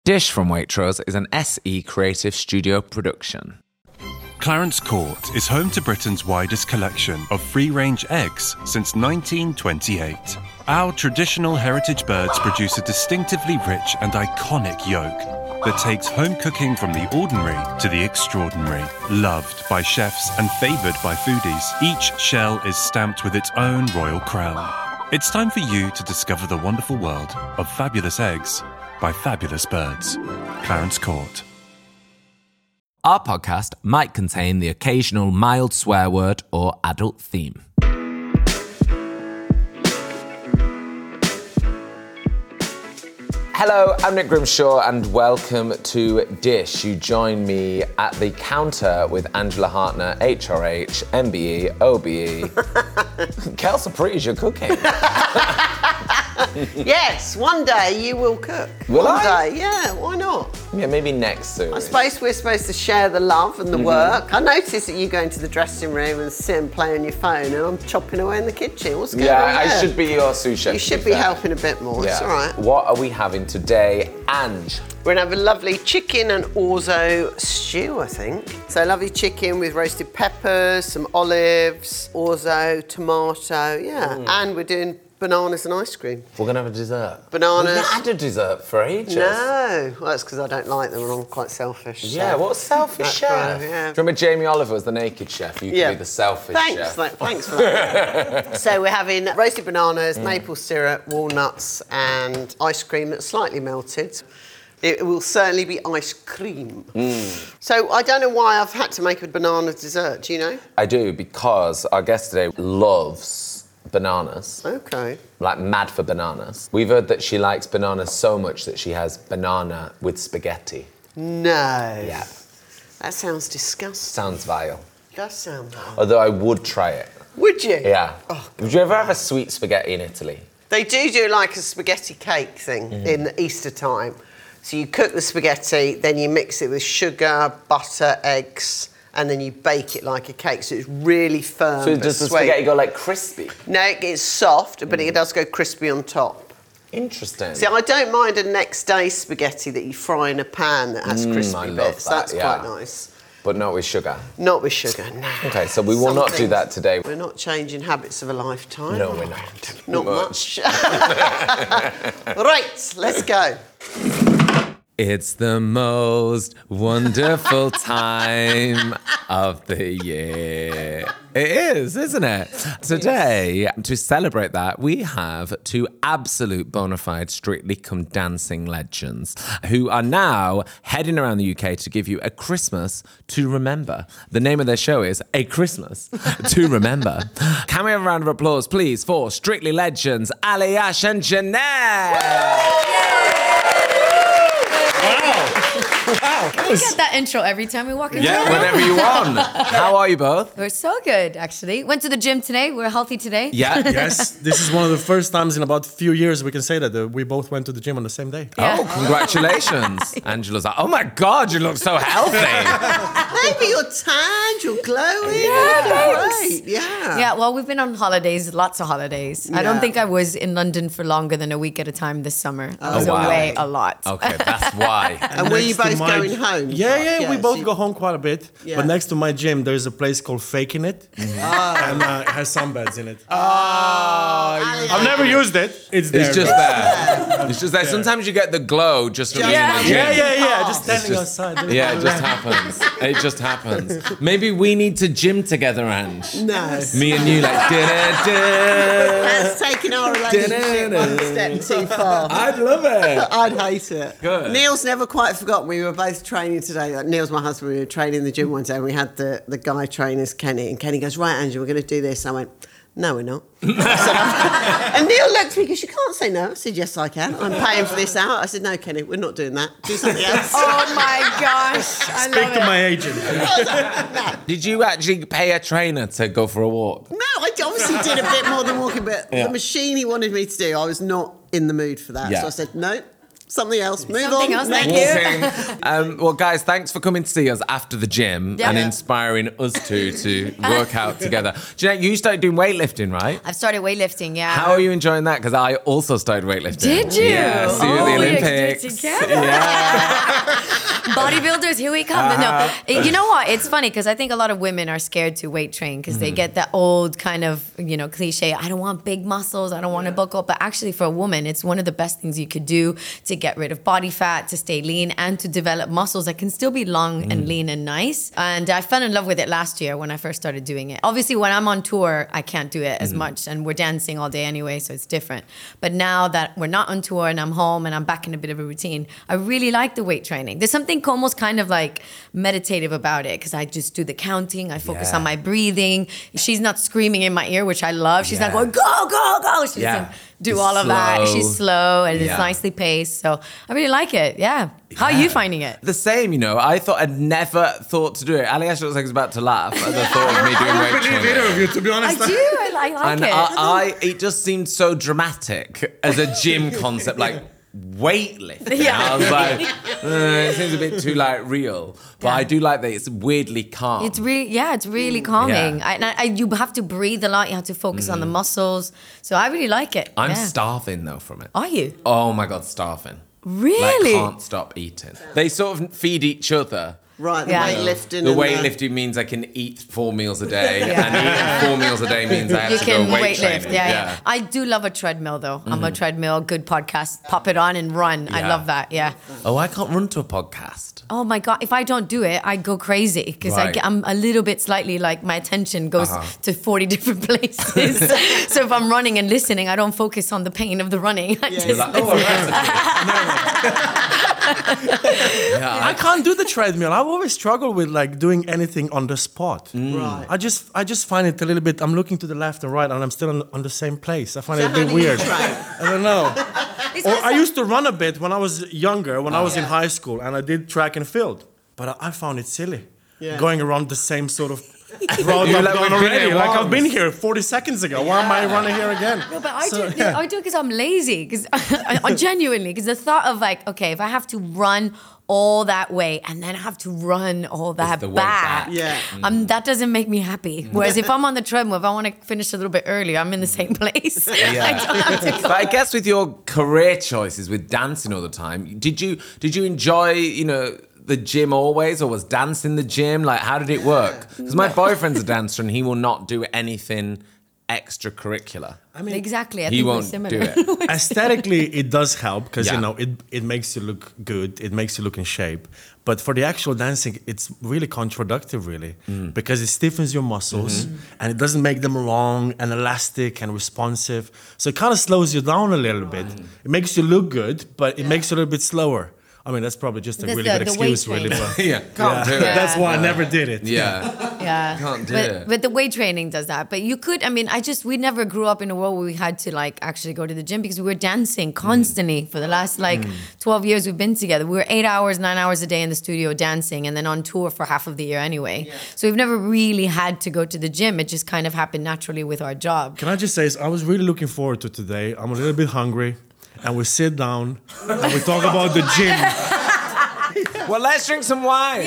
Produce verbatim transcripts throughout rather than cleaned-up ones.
Dish from Waitrose is an S E Creative Studio production. Clarence Court is home to Britain's widest collection of free-range eggs since nineteen twenty-eight. Our traditional heritage birds produce a distinctively rich and iconic yolk that takes home cooking from the ordinary to the extraordinary. Loved by chefs and favoured by foodies, each shell is stamped with its own royal crown. It's time for you to discover the wonderful world of fabulous eggs by fabulous birds. Clarence Court. Our podcast might contain the occasional mild swear word or adult theme. Hello, I'm Nick Grimshaw and welcome to Dish. You join me at the counter with Angela Hartner, H R H, M B E, O B E. Kel, so pretty as you're cooking. Yes, one day you will cook. Will one I? day, yeah, why not? Yeah, maybe next soon. I suppose we're supposed to share the love and the Mm-hmm. work. I noticed that you go into the dressing room and sit and play on your phone, and I'm chopping away in the kitchen. What's going Yeah, on I there? should be your sous chef. You to should be fair. helping a bit more. It's Yeah. all right. What are we having today, Ange? We're gonna have a lovely chicken and orzo stew, I think. So lovely chicken with roasted peppers, some olives, orzo, tomato, yeah. Mm. And we're doing bananas and ice cream. We're going to have a dessert. Bananas. We've not had a dessert for ages. No, well, that's because I don't like them and I'm quite selfish. so- Yeah, what a selfish That's chef. right, yeah. Do you remember Jamie Oliver was the naked chef? You could Yeah. be the selfish Thanks, chef. like, thanks for that. So we're having roasted bananas, Mm. maple syrup, walnuts, and ice cream that's slightly melted. It will certainly be ice cream. Mm. So I don't know why I've had to make a banana dessert. Do you know? I do, because our guest today loves bananas. Okay. Like mad for bananas. We've heard that she likes bananas so much that she has banana with spaghetti. No. Yeah. That sounds disgusting. Sounds vile. Does sound bad. Although I would try it. Would you? Yeah. Oh, Would you ever have a sweet spaghetti in Italy? They do do like a spaghetti cake thing Mm-hmm. in the Easter time. So you cook the spaghetti, then you mix it with sugar, butter, eggs, and then you bake it like a cake. So it's really firm. So but does the sweet. spaghetti go like crispy? No, it gets soft, but Mm. it does go crispy on top. Interesting. See, I don't mind a next day spaghetti that you fry in a pan that has Mm, crispy I love bits. that, That's yeah. quite nice. But not with sugar. Not with sugar, no. Okay, so we will Some not do things- that today. We're not changing habits of a lifetime. No, we're not. Not much. Right, let's go. It's the most wonderful time of the year. It is, isn't it? Today, to celebrate that, we have two absolute bona fide Strictly Come Dancing legends who are now heading around the U K to give you a Christmas to remember. The name of their show is A Christmas to Remember. Can we have a round of applause, please, for Strictly Legends, Ali, Ash and Jeanette? Wow. We get that intro every time we walk in. Yeah, whenever you want. How are you both? We're so good, actually. Went to the gym today. We're healthy today. Yeah. Yes, this is one of the first times in about a few years we can say that uh, we both went to the gym on the same day. Yeah. Oh, congratulations. Angela's like, oh my God, you look so healthy. Maybe you're tanned, you're glowing. Yeah, you're thanks. great. Yeah. Yeah, well, we've been on holidays, lots of holidays. I don't Yeah. think I was in London for longer than a week at a time this summer. I was Oh, wow. away a lot. Okay, that's why. And were you Next to both my- going home? Yeah, yeah, we so both you- go home quite a bit. Yeah. But next to my gym, there's a place called Faking It. And uh, it has sunbeds in it. Oh, I've never used it. It's there. It's just though. there. It's just there. Sometimes you get the glow just from being in the gym. Yeah, yeah, yeah. Just standing just- outside. Yeah, it just happens. It just happens. Maybe we need to gym together, Ange. No. Me and you like, da-da-da. That's taking our relationship one step too far. I'd love it. I'd hate it. Good. Neil's never quite forgotten. We were both training today. Like, Neil's my husband. We were training in the gym one day and we had the, the guy trainers, Kenny. And Kenny goes, right, Angela, we're going to do this. I went, no, we're not. I said, and Neil looked at me and goes, you can't say no. I said, yes, I can. I'm paying for this out. I said, no, Kenny, we're not doing that. Do something else. Oh my gosh. I Speak love to it. my agent. Did you actually pay a trainer to go for a walk? No, I obviously did a bit more than walking, but Yeah. the machine he wanted me to do, I was not in the mood for that. Yeah. So I said, no, Something else. Move Something on. else, Next. thank you. Walking. um, well, guys, thanks for coming to see us after the gym Yeah. and Yeah. inspiring us two to work out together. Jeanette, you started doing weightlifting, right? I've started weightlifting, yeah. How are you enjoying that? Because I also started weightlifting. Did you? Yeah, see you at Oh, the we did it Olympics. together. Yeah. Bodybuilders, here we come. But Uh-huh. no, you know what? It's funny because I think a lot of women are scared to weight train because they get that old kind of, you know, cliche. I don't want big muscles. I don't want to bulk up. But actually, for a woman, it's one of the best things you could do to get rid of body fat, to stay lean, and to develop muscles that can still be long and lean and nice. And I fell in love with it last year when I first started doing it. Obviously, when I'm on tour, I can't do it as much, and we're dancing all day anyway, so it's different. But now that we're not on tour and I'm home and I'm back in a bit of a routine, I really like the weight training. There's something almost kind of like meditative about it because I just do the counting. I focus Yeah. on my breathing. She's not screaming in my ear, which I love. She's Yeah. not going, go, go, go. She Yeah. doesn't do She's all of that. slow. She's slow and Yeah. it's nicely paced. So I really like it. Yeah. How are you finding it? The same, you know. I thought I'd never thought to do it. Ali Ash looks like he's about to laugh at the thought of me doing weight training. of you, to be I honest. do. I, I like And it. I, I, it just seemed so dramatic as a gym concept, like weightlifting. Yeah. I was like, uh, it seems a bit too like real, but I do like that it's weirdly calm. It's really, yeah, it's really calming. Yeah. I, and I, you have to breathe a lot. You have to focus on the muscles. So I really like it. I'm yeah. starving though from it. Are you? Oh my god, starving! Really? Like can't stop eating. They sort of feed each other. Right, the Yeah. weightlifting. The and weightlifting means I can eat four meals a day, Yeah. and eating four meals a day means I have You to can go weight weight lift. training. Yeah, yeah. I do love a treadmill though. I'm a treadmill, good podcast. Pop it on and run. I Yeah. love that. Yeah. Oh, I can't run to a podcast. Oh my God. If I don't do it, I go crazy because Right. I'm a little bit slightly like my attention goes Uh-huh. to forty different places. So if I'm running and listening, I don't focus on the pain of the running. I just You're like, oh, I can't do the treadmill. I've always struggled with like doing anything on the spot. Right. I just I just find it a little bit. I'm looking to the left and right, and I'm still on, on the same place. I find So it a how bit do you weird. train? I don't know. It's Or not I so- used to run a bit when I was younger, when I was in high school, and I did track and field. But I, I found it silly, Yeah. going around the same sort of road You're I've like, done we've been already. here Like I've once. been here forty seconds ago. Why am I running here again? No, but I So, do. yeah. I do because I'm lazy. Because I genuinely, because the thought of like, okay, if I have to run all that way and then I have to run all that the way back, back. Yeah. um, that doesn't make me happy. Whereas if I'm on the treadmill, if I want to finish a little bit earlier, I'm in the same place. I don't have to go. But I guess with your career choices, with dancing all the time, did you did you enjoy, you know, the gym always, or was dancing the gym? Like, how did it work? Because my boyfriend's a dancer and he will not do anything extracurricular. I mean, Exactly. I He think we're won't similar. do it. aesthetically it does help because Yeah. you know it, it makes you look good, it makes you look in shape, but for the actual dancing it's really counterproductive really because it stiffens your muscles and it doesn't make them long and elastic and responsive, so it kind of slows you down a little bit. It makes you look good, but it makes you a little bit slower. I mean, that's probably just a That's really the- good the weight excuse really, training. but yeah, can't do it. that's why I never did it. Yeah. Yeah, Can't do but, it. But the weight training does that. But you could, I mean, I just, we never grew up in a world where we had to like actually go to the gym because we were dancing constantly for the last like twelve years we've been together. We were eight hours, nine hours a day in the studio dancing and then on tour for half of the year anyway. So we've never really had to go to the gym. It just kind of happened naturally with our job. Can I just say, I was really looking forward to today. I'm a little bit hungry, and we sit down and we talk about the gym. Well, let's drink some wine.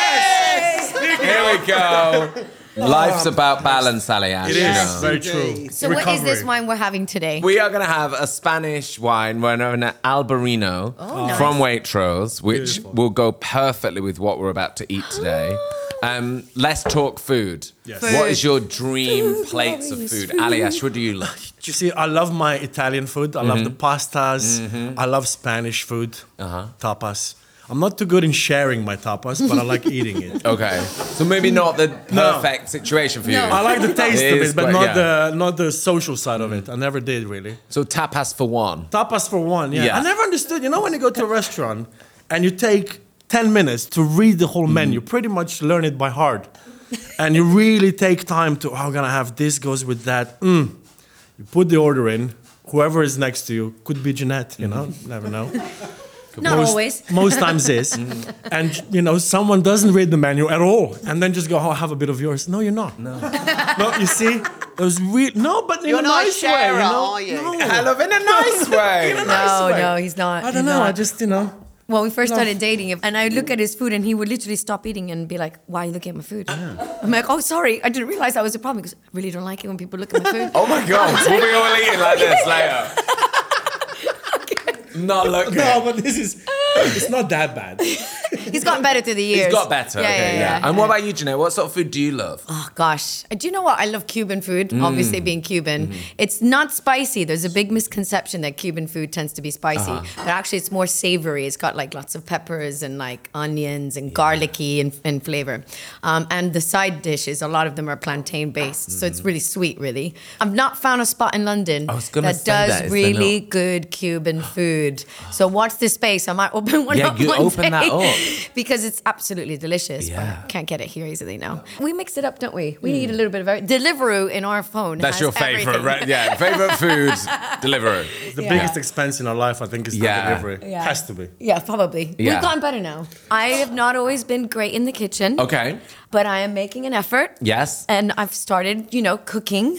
Yes! Here we go. Life's about balance, Ali Ash. It you is know. very indeed. true. So what is this Recovery. wine we're having today? We are going to have a Spanish wine. We're having an Albarino nice. from Waitrose, which Beautiful. will go perfectly with what we're about to eat today. Um, let's talk food. Yes. What is Food. your dream Food, plates of glorious food? food. Ali Ash, what do you like? You see, I love my Italian food. I love the pastas. I love Spanish food, Uh-huh. tapas. I'm not too good in sharing my tapas, but I like eating it. Okay. So maybe not the No. perfect situation for you. I like the taste It of is it, but quite- not yeah. the not the social side of it. I never did really. So tapas for one. Tapas for one, yeah. Yeah. I never understood. You know, when you go to a restaurant and you take ten minutes to read the whole menu, pretty much learn it by heart, and you really take time to, oh, I'm gonna have this goes with that. Mm. You put the order in. Whoever is next to you could be Jeanette. You know, never know. Not most, always. Most times is. And, you know, someone doesn't read the menu at all and then just go, oh, have a bit of yours. No, you're not. No. No, you see, It was real. No, but in You're a not a nice way. sharer, You know? are you? No. I love in a nice way. No, no, he's not. I He's don't know. not. I just, you know. When we first No. started dating, and I look at his food, and he would literally stop eating and be like, "Why are you looking at my food?" I'm like, "Oh, sorry, I didn't realize that was a problem because I really don't like it when people look at my food." Oh my God, we'll be all eating like this later. Not look No, but this is, it's not that bad. He's gotten better through the years. He's got better. Yeah, okay, yeah, yeah. yeah. And what about you, Janae? What sort of food do you love? Oh gosh, do you know what? I love Cuban food. Mm. Obviously, being Cuban, Mm-hmm. it's not spicy. There's a big misconception that Cuban food tends to be spicy, Uh-huh. but actually, it's more savory. It's got like lots of peppers and like onions and garlicky in, in flavor. Um, and the side dishes, a lot of them are plantain based, so it's really sweet. Really, I've not found a spot in London I was gonna that say does that, is there really not? good Cuban food. So watch this space. I might open one Yeah, up you one open day that up. because it's absolutely delicious. Yeah. But I can't get it here easily now. We mix it up, don't we? We need a little bit of everything. Deliveroo in our phone. That's has your favorite, everything. right? Yeah, favorite food, Deliveroo. The Yeah. biggest expense in our life, I think, is the Yeah. delivery. Yeah. Has to be. Yeah, probably. Yeah. We've gotten better now. I have not always been great in the kitchen. Okay. But I am making an effort. Yes. And I've started, you know, cooking.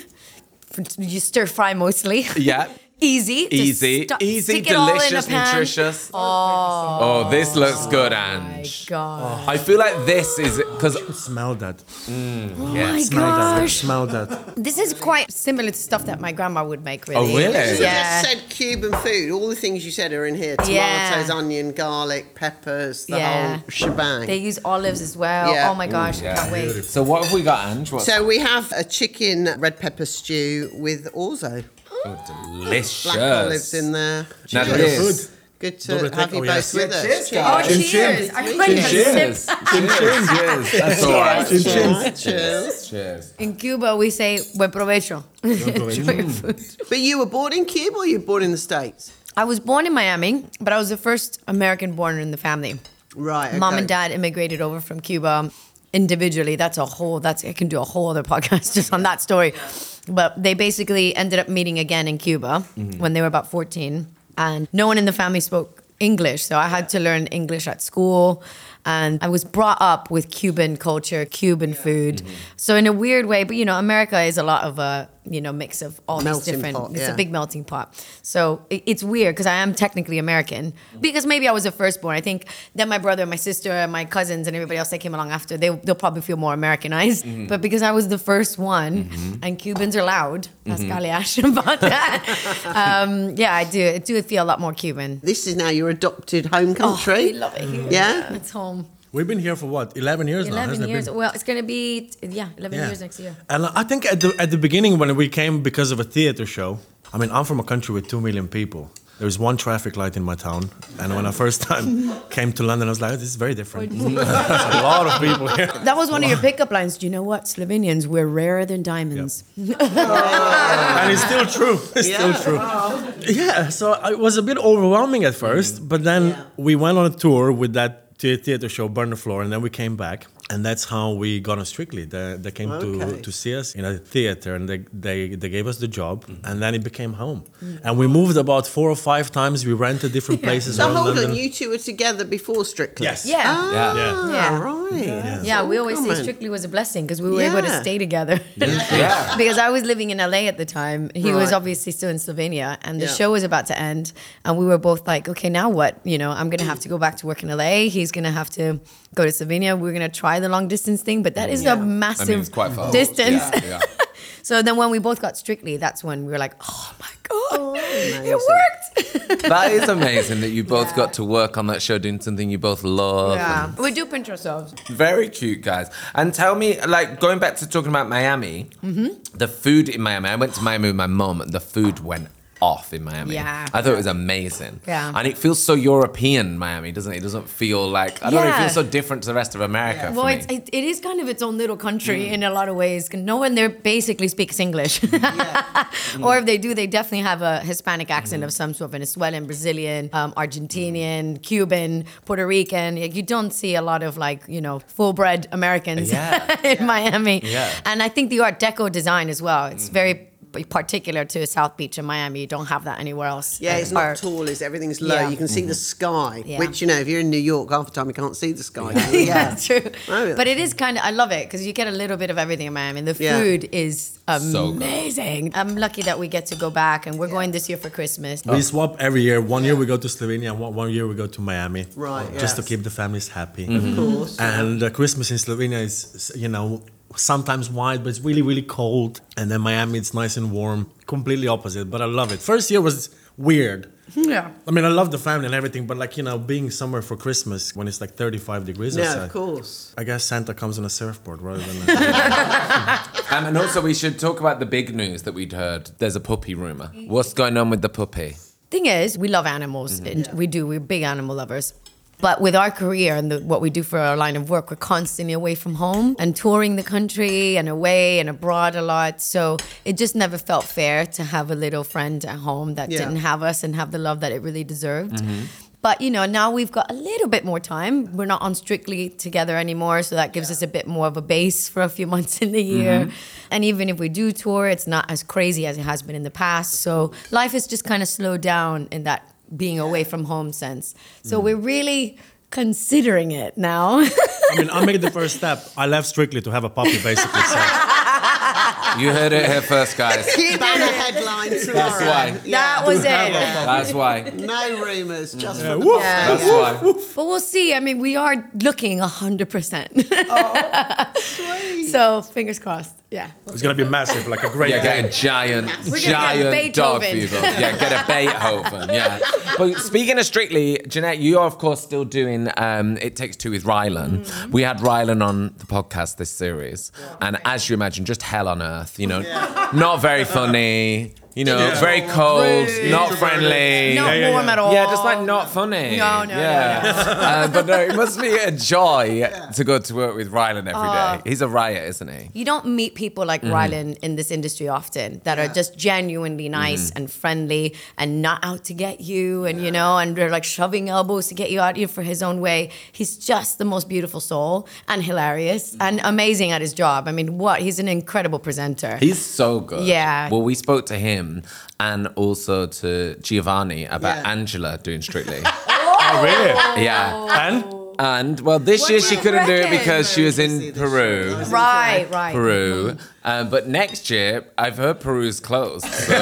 You stir fry mostly. Yeah. Easy. Just Easy, stu- easy, stick it all in a delicious, pan. nutritious. Oh, oh, this looks good, Ange. God. I feel like this is because Smell that. Oh yeah, my Smell that. gosh. Smell that. This is quite similar to stuff that my grandma would make, really. Oh, really? You Yeah. just said Cuban food. All the things you said are in here. Tomatoes, Yeah. onion, garlic, peppers, the Yeah. whole shebang. They use olives as well. Yeah. Oh my gosh, I yeah. can't wait. So what have we got, Ange? What's So we have a chicken red pepper stew with orzo. oh, delicious. Black olives in there. Now Cheers. this. Good to Double have take- you oh, both yes. with Yeah, us. cheers, Oh, guys. Chin, cheers. chin. I can't even Cheers. sip. Cheers. Cheers. That's all right. Chin, chin. Cheers. Cheers. In Cuba, we say buen provecho. Enjoy your food. But you were born in Cuba or you were born in the States? I was born in Miami, but I was the first American born in the family. Right. Okay. Mom and dad immigrated over from Cuba individually. That's a whole, that's, I can do a whole other podcast just on that story. But they basically ended up meeting again in Cuba when they were about fourteen. And no one in the family spoke English. So I had to learn English at school. And I was brought up with Cuban culture, Cuban food. So in a weird way, but you know, America is a lot of a, you know, mix of all these Melting different, pot, it's yeah. a big melting pot. So it, it's weird because I am technically American because maybe I was the firstborn. I think then my brother, my sister, and my cousins and everybody else that came along after, they, they'll probably feel more Americanized. Mm-hmm. But because I was the first one and Cubans are loud, that's mm about that. um, yeah, I do. I do feel a lot more Cuban. This is now your adopted home country. Oh, we love it here. Yeah? It's home. We've been here for what? eleven years now, eleven hasn't years. it been? Well, it's going to be, yeah, eleven Yeah. years next year. And I think at the at the beginning when we came because of a theater show, I mean, I'm from a country with two million people. There was one traffic light in my town, and when I first time came to London, I was like, oh, "This is very different." There's a lot of people here. That was one of your pickup lines. Do you know what? Slovenians, we're rarer than diamonds. And it's still true. It's Yeah. still true. Yeah, so it was a bit overwhelming at first, but then we went on a tour with that the- theater show, Burn the Floor, and then we came back. And that's how we got on Strictly. They, they came Okay. to, to see us in a theater, and they, they, they gave us the job, and then it became home. And we moved about four or five times. We rented different places So around hold London. on, you two were together before Strictly? Yes. Yeah. Ah, Yeah. Yeah. right. Yeah, we always Common. say Strictly was a blessing because we were able to Yeah. stay together. Yeah. Because I was living in L A at the time. He was Right. obviously still in Slovenia, and the Yeah. show was about to end. And we were both like, okay, now what? You know, I'm going to have to go back to work in L A. He's going to have to go to Slovenia. We're going to try the long distance thing, but that is a massive I mean, it's quite far. distance. Yeah, yeah. So then when we both got Strictly, that's when we were like, oh my God, it amazing. worked. That is amazing that you both got to work on that show doing something you both love. Yeah, and- we do pinch ourselves. Very cute, guys. And tell me, like, going back to talking about Miami, Mm-hmm. the food in Miami, I went to Miami with my mum, and the food went off in Miami. Yeah. I thought it was amazing. Yeah. And it feels so European, Miami, doesn't it? It doesn't feel like, I don't know, it Yeah. feels so different to the rest of America for Well, me. it's, it, it is kind of its own little country in a lot of ways. No one there basically speaks English. Or if they do, they definitely have a Hispanic accent of some sort, Venezuelan, Brazilian, um, Argentinian, Cuban, Puerto Rican. Like, you don't see a lot of like, you know, full-bred Americans Yeah. in Miami. Yeah. And I think the Art Deco design as well, it's very particular to South Beach in Miami. You don't have that anywhere else. Yeah, it's not Or- tall, is it? Everything's low. Yeah. You can see the sky, Yeah. which, you know, if you're in New York, half the time you can't see the sky. Yeah, that's true. Oh, yeah. But it is kind of, I love it because you get a little bit of everything in Miami. The Yeah. food is So good. amazing. I'm lucky that we get to go back, and we're going this year for Christmas. We swap every year. One year we go to Slovenia, and one, one year we go to Miami. Right, Just to yes. keep the families happy. Of course. And uh, Christmas in Slovenia is, you know, sometimes white, but it's really, really cold. And then Miami, it's nice and warm. Completely opposite, but I love it. First year was weird. Yeah. I mean, I love the family and everything, but like, you know, being somewhere for Christmas when it's like thirty-five degrees Yeah, outside. of course. I guess Santa comes on a surfboard rather than. A... Um, and also, we should talk about the big news that we'd heard. There's a puppy rumor. What's going on with the puppy? Thing is, we love animals. And we do. We're big animal lovers. But with our career and the, what we do for our line of work, we're constantly away from home and touring the country and away and abroad a lot. So it just never felt fair to have a little friend at home that Yeah. didn't have us and have the love that it really deserved. But, you know, now we've got a little bit more time. We're not on strictly together anymore. So that gives us a bit more of a base for a few months in the year. And even if we do tour, it's not as crazy as it has been in the past. So life has just kind of slowed down in that being away from home sense. So we're really considering it now. I mean, I made the first step. I left strictly to have a puppy, basically. So. You heard it here first, guys. Banner headline tomorrow. That's why. That was it. That's why. No rumours, just for the Woof. Yeah. That's why. But we'll see. I mean, we are looking one hundred percent. So fingers crossed. Yeah. It's going to be massive, like a great Yeah, day. get a giant, We're gonna get giant dog Beethoven. for you both. Yeah, get a Beethoven. Yeah. But speaking of Strictly, Jeanette, you are of course still doing um, It Takes Two with Rylan. Mm-hmm. We had Rylan on the podcast this series, and as you imagine, just hell on earth. You know, not very funny. You know, Yeah. very cold, Rude. not friendly. Not yeah, yeah. warm at all. Yeah, just like not funny. No, no, no, yeah. Uh, but no, it must be a joy to go to work with Rylan every Uh, day. He's a riot, isn't he? You don't meet people like Rylan in this industry often that are just genuinely nice and friendly and not out to get you, and you know, and they're like shoving elbows to get you out here for his own way. He's just the most beautiful soul and hilarious and amazing at his job. I mean, what? He's an incredible presenter. He's so good. Yeah. Well, we spoke to him and also to Giovanni about Yeah. Angela doing Strictly. Oh, really? Yeah. And? And well, this What year do she you couldn't do it reckon? because she was See in this Peru. show. Right, right. Peru. Um, but next year, I've heard Peru's closed. So,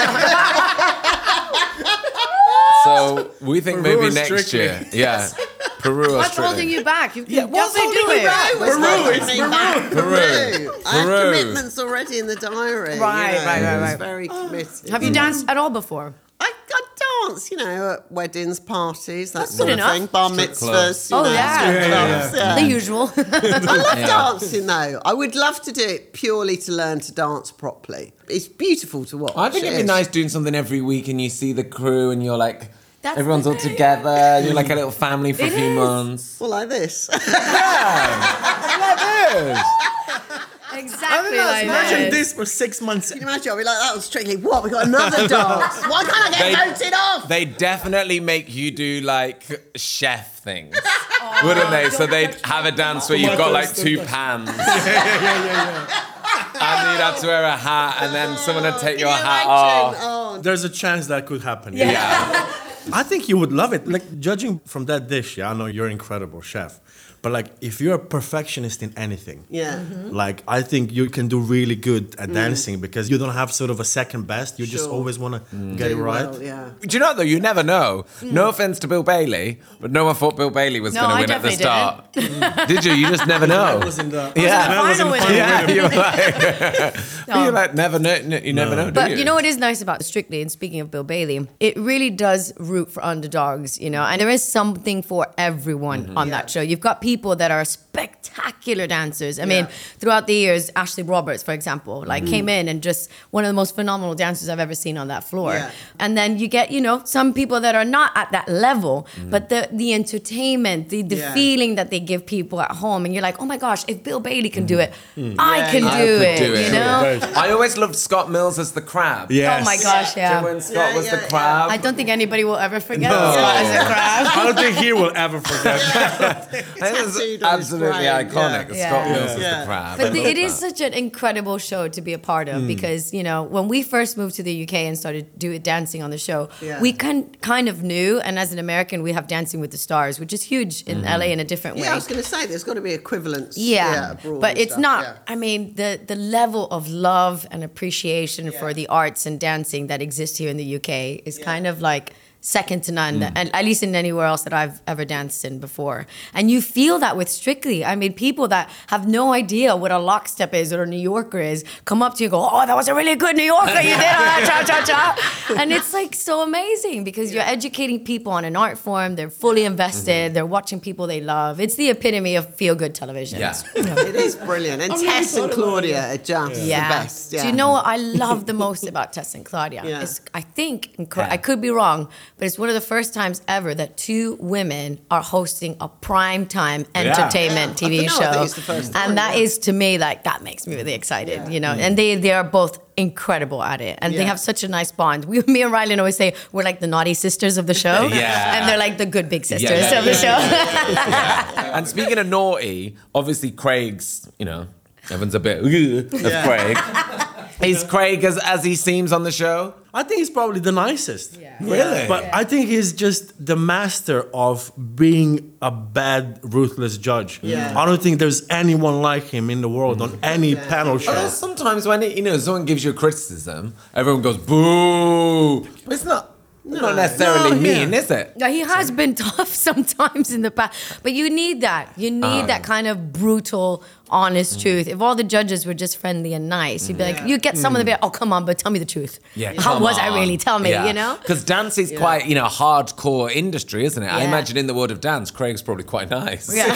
so we think Peru maybe or next Strictly? year. Yeah. Peru or What's Strictly. holding you back? You Yeah, can what's definitely do holding me it. back? Peru, Peru, Peru. Peru. I have Peru. commitments already in the diary. Right, you know, right, right, I was right. very committed. Have you danced at all before? I, I dance, you know, at weddings, parties, that That's sort good of enough. thing. Bar Strip mitzvahs, clubs. you Oh, know, yeah. strip Yeah, yeah, clubs, yeah. The usual. I love dancing though. I would love to do it purely to learn to dance properly. It's beautiful to watch. I think it'd be it is. nice doing something every week and you see the crew and you're like, That's everyone's the all thing. together. You're like a little family for a It few is. months. Well, like this. Yeah. Like this. Exactly Imagine like imagine that. this for six months. Can you imagine? I'll be like, that was strictly what? We got another dance. Why can't I They- get voted off? They definitely make you do like chef things, wouldn't they? So they'd have a dance where you've got like two pans. And you'd have to wear a hat, and then someone would take your Can you hat imagine? off. Oh, There's a chance that could happen. Yeah. I think you would love it. Like, judging from that dish, yeah, I know you're an incredible chef. But like, if you're a perfectionist in anything, yeah. like I think you can do really good at dancing because you don't have sort of a second best. You just Sure. always want to get it Do right. well, yeah. Do you know though? You never know. No offense to Bill Bailey, but no one thought Bill Bailey was No, going to I win at the definitely start. Did you? You just never know. That was in the Yeah. that was in Final the winner. final Yeah, winner. you're like, you're like never know. You never know. Do But you? you know what is nice about Strictly, and speaking of Bill Bailey, it really does root for underdogs, you know, and there is something for everyone on that show. You've got people that are spectacular dancers. I mean, Yeah. throughout the years, Ashley Roberts, for example, like came in and just one of the most phenomenal dancers I've ever seen on that floor. Yeah. And then you get, you know, some people that are not at that level, but the the entertainment, the, the Yeah. feeling that they give people at home, and you're like, oh my gosh, if Bill Bailey can do it, I Yeah, can yeah. do, I could it, do it. you know? I always loved Scott Mills as the crab. Yes. Oh my gosh, Do you know yeah. when Scott Yeah, was yeah, the yeah. crab? I don't think anybody will will ever forget No. Scott as a crab. I don't think he will ever forget that. This is Tattooed on his absolutely brain, iconic. yeah. Scott Yeah. Mills as Yeah. the crab. But I the, love it is that. such an incredible show to be a part of because, you know, when we first moved to the U K and started doing dancing on the show, Yeah. we can, kind of knew, and as an American, we have Dancing with the Stars, which is huge in L A in a different way. Yeah, I was going to say there's got to be equivalents. Yeah, abroad but and it's stuff, not. yeah. I mean, the the level of love and appreciation for the arts and dancing that exists here in the U K is kind of like second to none, and at least in anywhere else that I've ever danced in before. And you feel that with Strictly. I mean, people that have no idea what a lockstep is or a New Yorker is come up to you and go, "Oh, that was a really good New Yorker you did, ah, cha cha cha," and it's like so amazing because you're educating people on an art form. They're fully invested. They're watching people they love. It's the epitome of feel good television. Yeah. It is brilliant. And really Tess and thought about Claudia are just Yeah. the best. Yeah. Do you know what I love the most about Tess and Claudia? Yeah. Is I think, and cor- Yeah. I could be wrong, but it's one of the first times ever that two women are hosting a prime time entertainment Yeah. T V I don't know, I show. think it's the first time, and that yeah. is to me like that makes me really excited, you know. And they they are both incredible at it, and they Yeah. have such a nice bond. We, me and Rylan always say we're like the naughty sisters of the show, Yeah. and they're like the good big sisters yeah, of the show. And speaking of naughty, obviously Craig's, you know, everyone's a bit "Ugh" of Craig. Is Craig as, as he seems on the show? I think he's probably the nicest. Really? But I think he's just the master of being a bad, ruthless judge. Yeah. I don't think there's anyone like him in the world on any panel show. Although sometimes when it, you know someone gives you a criticism, everyone goes boo. But it's not not necessarily No, yeah. mean, is it? Yeah, he has been tough sometimes in the past, but you need that. You need that kind of brutal, honest truth. If all the judges were just friendly and nice, you'd be like, you get some of the bit. Oh, come on, but tell me the truth. Yeah, how come was I on. really? Tell me, you know. Because dance is quite, you know, a hardcore industry, isn't it? I Yeah. imagine in the world of dance, Craig's probably quite nice. Yeah.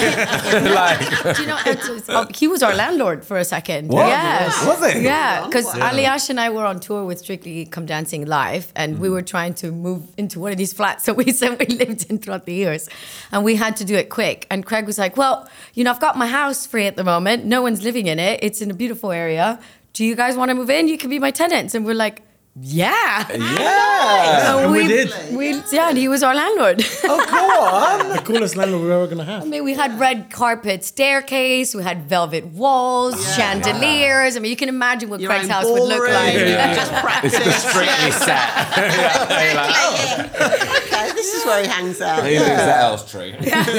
like, Do you know, it's, it's, oh, he was our landlord for a second. What? Yeah. Was it? Yeah, because Wow. Aliash and I were on tour with Strictly Come Dancing Live, and we were trying to move into one of these flats that we said we lived in throughout the years, and we had to do it quick. And Craig was like, "Well, you know, I've got my house free at the moment. No one's living in it. It's in a beautiful area. Do you guys want to move in? You can be my tenants." And we're like, "Yeah." yeah. And we did. We, yeah, and he was our landlord. Oh, go on. The coolest landlord we're ever gonna have. I mean, we had red carpet staircase, we had velvet walls, chandeliers. I mean, you can imagine what Your Craig's own house would look ballroom. like. Yeah. Just practice. It's just strictly set. You're like, oh, Okay, this is where he hangs out. he lives at Elstree.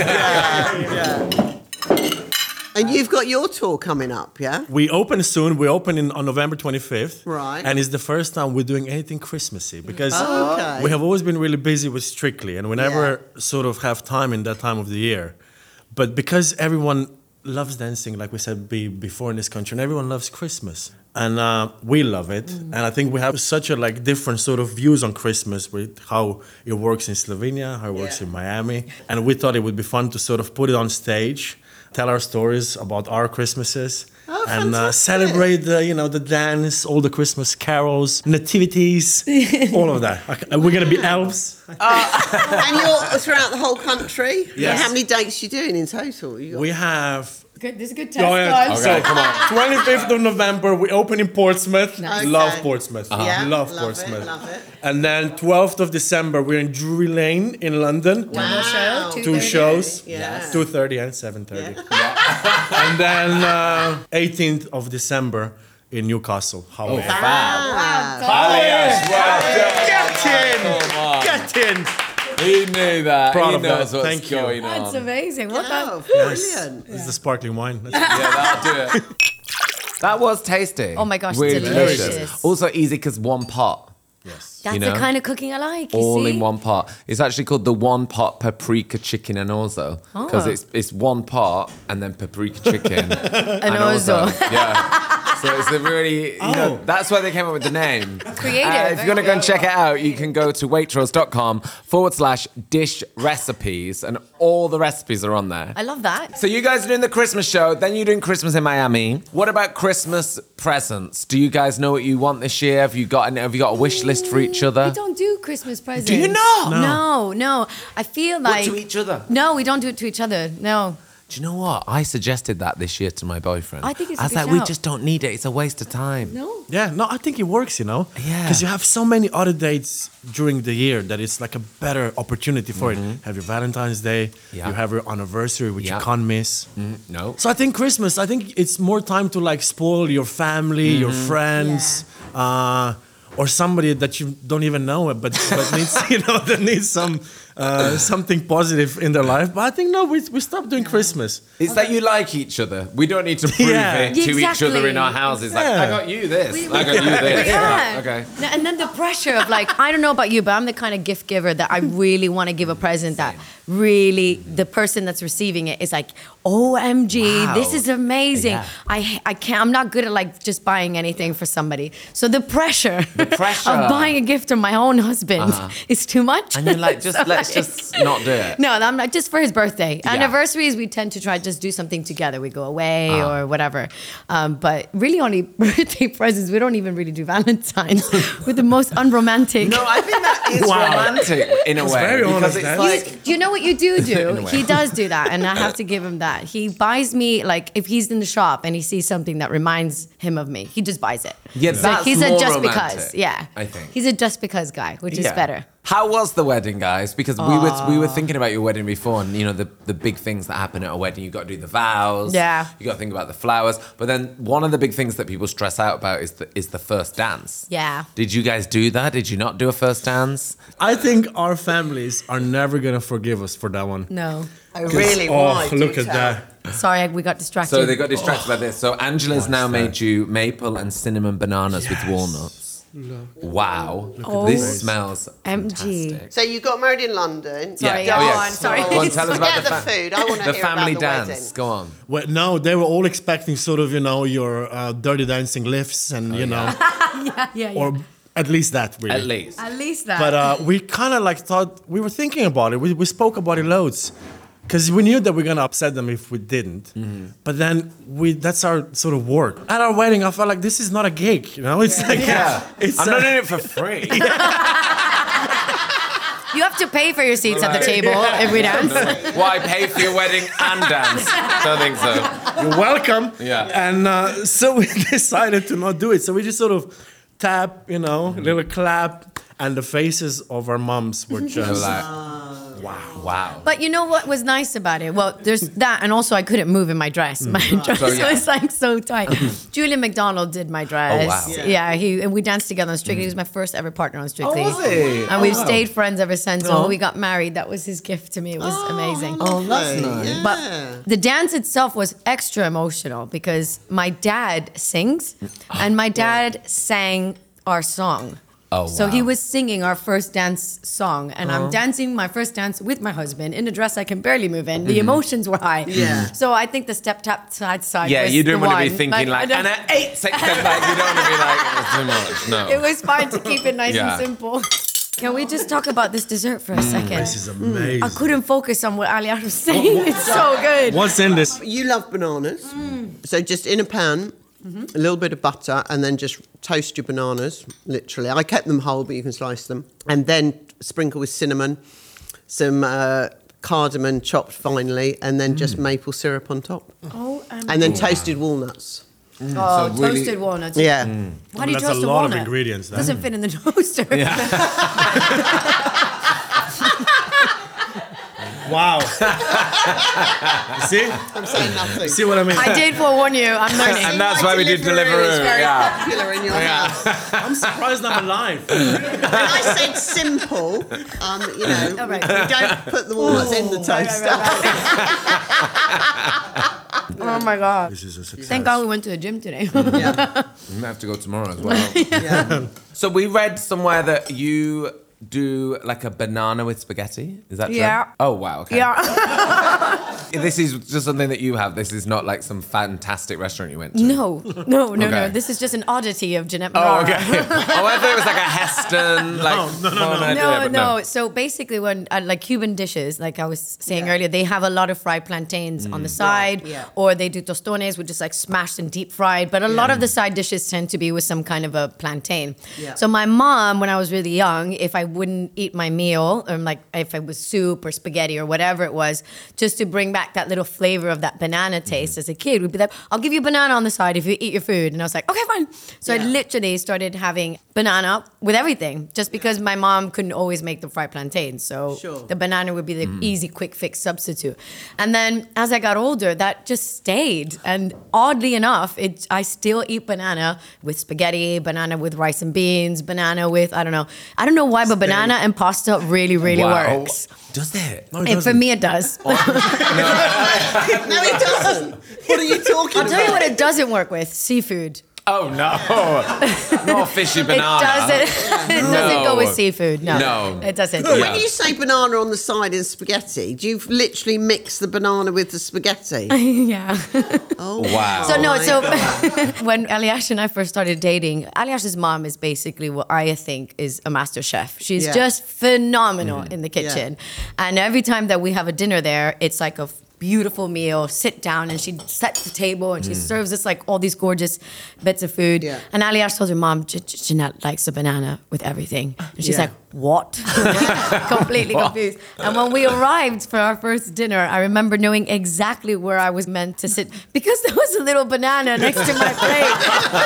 And you've got your tour coming up, yeah? We open soon. We open in, on November twenty-fifth. Right. And it's the first time we're doing anything Christmassy because Oh, okay. we have always been really busy with Strictly and we never sort of have time in that time of the year. But because everyone loves dancing, like we said be, before in this country, and everyone loves Christmas. And uh, we love it. And I think we have such a like different sort of views on Christmas with how it works in Slovenia, how it works Yeah. in Miami. And we thought it would be fun to sort of put it on stage, tell our stories about our Christmases. Oh, and uh, fantastic. celebrate the, you know, the dance, all the Christmas carols, nativities, all of that. Okay, and we're gonna be elves. And you're throughout the whole country? Yes. And how many dates you doing in total? You got- We have. Good, this is a good test. Oh, yeah. guys. Okay, So, come on. twenty-fifth of November, we open in Portsmouth. Nice. Love Okay. Portsmouth. Yeah, Love love Portsmouth. it, love it. And then twelfth of December, we're in Drury Lane in London. Wow. show, Two two thirty. shows, Yeah. two thirty and seven thirty. And then uh, eighteenth of December in Newcastle. How Oh, about fab. Ah, Alias, well done. Get in! Come on. Get in! He knew that. Proud he of knows that. what's Thank you. going on. That's amazing. What oh, the? brilliant. This is the sparkling wine. That's- Yeah, that'll do it. That was tasty. Oh my gosh, Really delicious. Also easy because one pot. yes. That's You the know? kind of cooking I like. You All see? in one pot. It's actually called the one pot paprika chicken and orzo because Oh. it's it's one pot and then paprika chicken and, orzo. Yeah. So it's a really, you know, Oh. that's why they came up with the name. Creative. Uh, if you want to go and check it out, you can go to waitrose.com forward slash dish recipes and all the recipes are on there. I love that. So you guys are doing the Christmas show, then you're doing Christmas in Miami. What about Christmas presents? Do you guys know what you want this year? Have you got, have you got a wish list for each other? We don't do Christmas presents. you not? No, no. I feel like to each other? No, we don't do it to each other. No. Do you know what? I suggested that this year to my boyfriend. I think it's a I was good like, we shout. just don't need it. It's a waste of time. No. Yeah, no, I think it works, you know? Yeah. Because you have so many other dates during the year that it's like a better opportunity for it. Have your Valentine's Day, Yeah. you have your anniversary, which Yeah. you can't miss. No. So I think Christmas, I think it's more time to like spoil your family, your friends, uh, or somebody that you don't even know, but, but needs, you know, that needs some uh, something positive in their life. But I think no, we we stopped doing Christmas. It's that you like each other. We don't need to prove Yeah. it to each other in Exactly. our houses. Like, Yeah. I got you this. I got you this. Yeah. Okay. No, and then the pressure of like, I don't know about you, but I'm the kind of gift giver that I really want to give a present that really the person that's receiving it is like, O M G, Wow. this is amazing. Yeah. I I can't. I'm not good at like just buying anything for somebody. So the pressure, The pressure. of buying a gift to my own husband is too much. And you're like, just So, let's like- just not do it. No, I'm not just for his birthday. Yeah. Anniversaries, we tend to try to just do something together. We go away Ah. or whatever. Um, but really, only birthday presents. We don't even really do Valentine's. We're the most unromantic. No, I think that is Wow. romantic in a way. very because honest, it's Dan. like, Do you know what you do In a do? way. He does do that, and I have to give him that. He buys me like if he's in the shop and he sees something that reminds him of me, he just buys it. Yeah, So that's he's more a just romantic, because. Yeah, I think. he's a just because guy, which is Yeah. better. How was the wedding, guys? Because we were we were thinking about your wedding before, and you know the the big things that happen at a wedding. You got to do the vows. Yeah. You got to think about the flowers. But then one of the big things that people stress out about is the is the first dance. Yeah. Did you guys do that? Did you not do a first dance? I think our families are never gonna forgive us for that one. No, Oh, really? Oh, Why? Do look at tell. that. sorry, we got distracted. So they got distracted by this. So Angela's now made you maple and cinnamon bananas with walnuts. Wow. Oh. This smells M G. fantastic. So you got married in London. Sorry, Yeah. go Oh, yeah. on. Sorry. Go on, tell us about Forget the, the fa- food. I wanna the hear family about the dance. wedding. Go on. Well, no, they were all expecting sort of, you know, your uh, dirty dancing lifts and, you know, yeah, yeah. or at least that, really. At least. At least that. But uh, we kind of like thought, we were thinking about it. We, we spoke about it loads. Because we knew that we are going to upset them if we didn't. But then we that's our sort of work. At our wedding, I felt like this is not a gig, you know? It's like, Yeah. it's I'm uh, not doing it for free. you have to pay for your seats at the table if we dance. Well, I pay for your wedding and dance. Don't think so. You're welcome. Yeah. And uh, so we decided to not do it. So we just sort of tap, you know, a little clap, and the faces of our moms were So just like, wow. wow. But you know what was nice about it? Well, there's that, and also I couldn't move in my dress. My dress So, yeah. was like so tight. Julian McDonald did my dress. Oh, wow. Yeah, Yeah. he and we danced together on Strictly. He was my first ever partner on Strictly. Oh, was he? And we've Oh, wow. stayed friends ever since. So Oh. when we got married, that was his gift to me. It was amazing. Oh, that's nice. Yeah. But the dance itself was extra emotional because my dad sings, and my dad sang our song. Oh, So he wow. was singing our first dance song, and I'm dancing my first dance with my husband in a dress I can barely move in. The emotions were high. Yeah. So I think the step tap side side. Yeah, was you didn't the want to be one. thinking I like, don't- and at eight seconds, like, you don't want to be like, it's too much. No. It was fine to keep it nice Yeah. and simple. Can we just talk about this dessert for a second? This is amazing. I couldn't focus on what Aliya was saying. It's so good. What's in this? You love bananas. So just in a pan, a little bit of butter, and then just toast your bananas, literally. I kept them whole, but you can slice them. And then sprinkle with cinnamon, some uh, cardamom chopped finely, and then just maple syrup on top. Oh, um, And then toasted walnuts. oh, So really- toasted walnuts. Yeah. Why do you That's toast a a lot of walnut? ingredients, then. Doesn't fit in the toaster. Wow. See? I'm saying nothing. See what I mean? I did forewarn you. I'm learning. And that's why we did Deliveroo is Deliveroo. very Yeah. popular in your house. I'm surprised I'm alive. And I said simple. Um, you know, Oh, right. we don't put the walnuts in the Right, right, toaster. Oh my god. This is a success. Thank God we went to the gym today. Yeah. We might have to go tomorrow as well. Yeah. So we read somewhere that you do like a banana with spaghetti. Is that true? Yeah. Oh, wow. Okay. Yeah. This is just something that you have. This is not like some fantastic restaurant you went to. No, no, no, Okay. no. This is just an oddity of Jeanette Oh, Marara. okay. Oh, I thought it was like a Heston, like, no, no, fun no. idea, No, but no. So basically, when uh, like Cuban dishes, like I was saying Yeah. earlier, they have a lot of fried plantains on the side, yeah. or they do tostones, which is like smashed and deep fried. But a lot of the side dishes tend to be with some kind of a plantain. Yeah. So my mom, when I was really young, if I wouldn't eat my meal, or like if it was soup or spaghetti or whatever it was, just to bring back back that little flavor of that banana taste as a kid. We'd be like, I'll give you a banana on the side if you eat your food. And I was like, okay, fine. So Yeah. I literally started having banana with everything just because my mom couldn't always make the fried plantains. So Sure. the banana would be the easy, quick fix substitute. And then as I got older, that just stayed. And oddly enough, it I still eat banana with spaghetti, banana with rice and beans, banana with, I don't know. I don't know why, but banana and pasta really, really Wow. works. Does it? No, it And for doesn't. me, it does. No, it doesn't. What are you talking I'll tell you about? what it doesn't work with: seafood. Oh no, not fishy banana. It doesn't. It doesn't go with seafood. No, No. it doesn't. But Yeah. when you say banana on the side in spaghetti, do you literally mix the banana with the spaghetti? Yeah. Oh, Wow. So no, my so God. when Aliash and I first started dating, Aliash's mom is basically what I think is a master chef. She's Yeah. just phenomenal in the kitchen. And every time that we have a dinner there, it's like a beautiful meal, sit down, and she sets the table and she serves us like all these gorgeous bits of food. Yeah. And Aliash told her mom, "Je- Je- Jeanette likes a banana with everything. And she's Yeah. like, what? Completely confused. And when we arrived for our first dinner, I remember knowing exactly where I was meant to sit because there was a little banana next to my plate.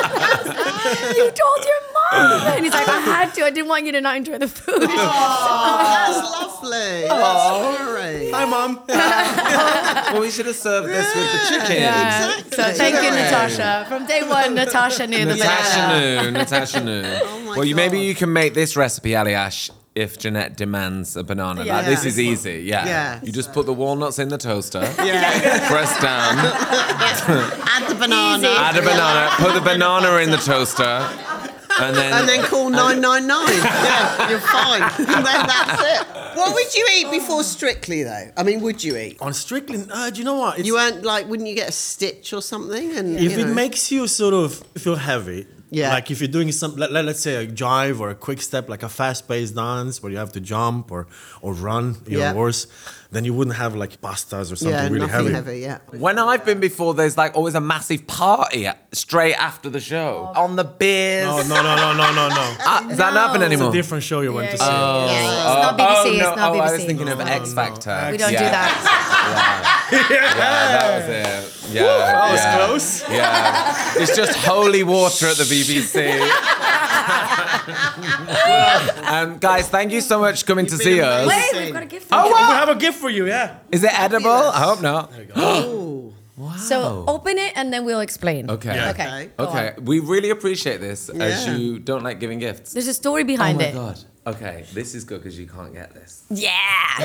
You told your mom. And he's like, I had to. I didn't want you to not enjoy the food. That's lovely. That's very. Hi, Mom. Well, we should have served this with the chicken. Exactly. So thank you, Yeah. Natasha. From day one, Natasha knew the Natasha banana. knew. Natasha knew. Oh my well, you, maybe God. you can make this recipe, Aliash, if Jeanette demands a banana. Yeah. Like, this Yeah. is easy. Yeah. Yeah. You just put the walnuts in the toaster. Yeah. Press down. Add the banana. Easy. Add a banana. Put the banana in the toaster. And then, And then call nine nine nine. Yeah, you're fine. And then that's it. What would you eat before Strictly, though? I mean, would you eat? On Strictly, uh, do you know what? It's, You weren't like, wouldn't you get a stitch or something? And if you it know. makes you sort of feel heavy, Yeah. like if you're doing some, let, let, let's say a jive or a quick step, like a fast-paced dance where you have to jump or or run your Yeah. horse, then you wouldn't have like pastas or something yeah, really nothing heavy. heavy. Yeah. when I've been before, there's like always a massive party straight after the show. On the beers. Oh no no no no no no! Ah, does that not happen No. anymore? It's a different show you went to see. Yeah, yeah. It's Oh, not B B C. oh, It's no. not oh, B B C. I was thinking of No, X no, Factor. no. We don't yeah. do that. Yeah, that was it. Yeah, That was yeah. close. Yeah, it's just holy water at the B B C. um, guys, thank you so much for coming to You've see been us. amazing. Wait, we've got a gift for Oh, you. what? We have a gift for you, yeah. Is it edible? I hope not. Oh. So open it and then we'll explain. Okay. Yeah. Okay. Okay. go Okay, on. we really appreciate this as Yeah. you don't like giving gifts. There's a story Oh behind my it. god. Okay, this is good because you can't get this. Yeah.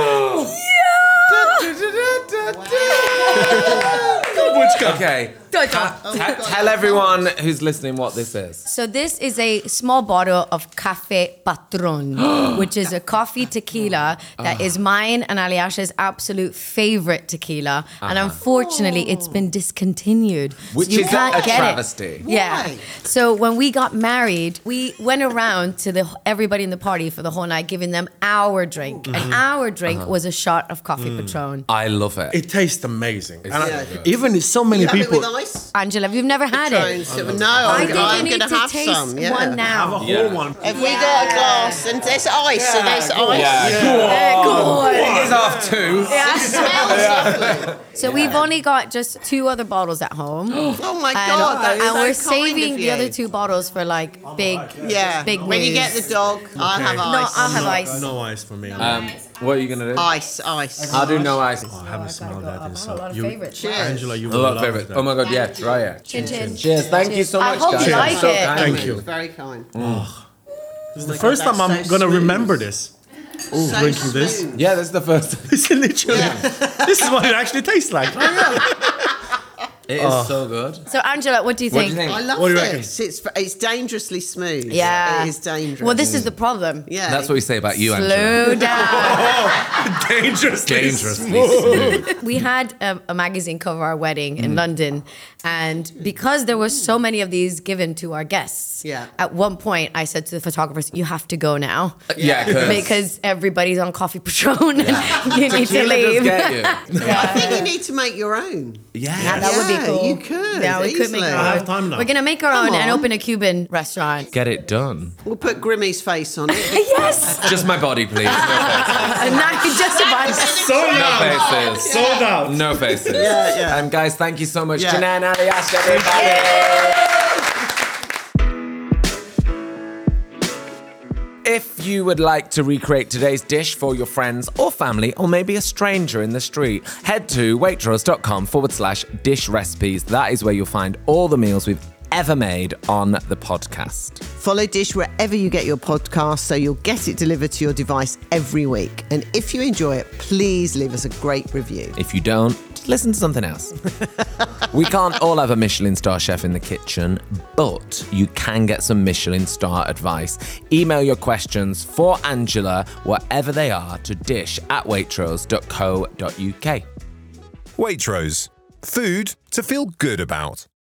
Okay. Ta- ta- tell everyone who's listening what this is. So this is a small bottle of Café Patron, which is a coffee tequila that is mine and Aliash's absolute favorite tequila. And unfortunately, it's been discontinued. So Which you is a- can't a get travesty. It. Yeah. Why? So when we got married, we went around to the everybody in the party for the whole night, giving them our drink. And our drink was a shot of Coffee Patron. I love it. It tastes amazing. And I- Yeah. even so many You have it people. with ice? Angela, you've never had Try it. and sip- No, I I'm, think I'm you need going to have taste some. Yeah. one Have a now. whole Yeah. one. Have we got a glass? And there's ice, so there's ice. Yeah. Good. It is off two. It smells lovely. So we've only got just two other bottles at home. Oh my And, God, that's and so we're kind saving of the you. other two bottles for like big, Yeah. big When you get news. the dog, I'll have No, ice. I'll have ice. No ice for me. Um, what are you gonna do? Ice, ice. I'll do no ice. I haven't smelled that. I It's have a lot of you, favorites. Cheers. Angela, you A will lot of love favorite. that. Oh my god, yeah, try it. Chin chin. Cheers. Thank you so I much, hope guys. you like so it. kind Thank of you. It's very kind. This is the first time I'm that's so gonna smooth. remember this. So drinking this. smooth. Yeah, this is the first. It's literally. This is what it actually tastes like. It is so good. So Angela, what do you What do think? you think? I love What do you reckon? this. It's it's dangerously smooth. Yeah. It is dangerous. Well, this is the problem. Yeah. That's what we say about you, Angela. Slow down. Dangerously. Dangerously smooth. smooth. We had a, a magazine cover our wedding Mm. in London, and because there were so many of these given to our guests, Yeah. at one point I said to the photographers, "You have to go now." Yeah, because Because everybody's on Coffee Patron. you need to tequila does leave. get you. I think you need to make your own. Yeah. Yeah, that would be Yeah, cool. you could, Yeah, we could make easily. our I own. have time now. We're gonna make our Come own and on. open a Cuban restaurant. Get it done. We'll put Grimmy's face on it. Yes. Just my body, please. No faces. Not just about Sold No out. faces. Sold out. No faces. Yeah, yeah. Um, guys, thank you so much. Yeah. Janan, Aliash, everybody. If you would like to recreate today's dish for your friends or family, or maybe a stranger in the street, head to waitrose.com forward slash dish recipes. That is where you'll find all the meals we've ever made on the podcast. Follow Dish wherever you get your podcast so you'll get it delivered to your device every week. And if you enjoy it, please leave us a great review. If you don't, just listen to something else. We can't all have a Michelin star chef in the kitchen, but you can get some Michelin star advice. Email your questions for Angela, wherever they are, to dish at waitrose dot co dot uk. Waitrose. Food to feel good about.